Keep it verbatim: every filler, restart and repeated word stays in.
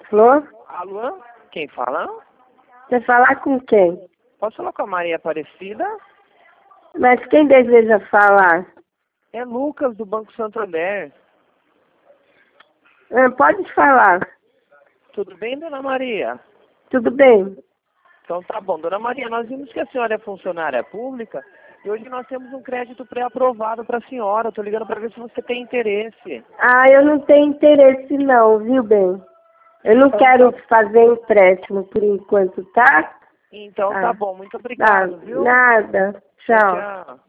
Flor? Alô? Quem fala? Quer falar com quem? Posso falar com a Maria Aparecida? Mas quem deseja falar? É Lucas, do Banco Santander. Ah, pode falar. Tudo bem, dona Maria? Tudo bem. Então tá bom. Dona Maria, nós vimos que a senhora é funcionária pública e hoje nós temos um crédito pré-aprovado para a senhora. Estou ligando para ver se você tem interesse. Ah, eu não tenho interesse não, viu, bem? Eu não Então, quero tá... fazer empréstimo por enquanto, tá? Então Ah, tá bom. Muito obrigado, ah, viu? nada. Tchau, Tchau. tchau.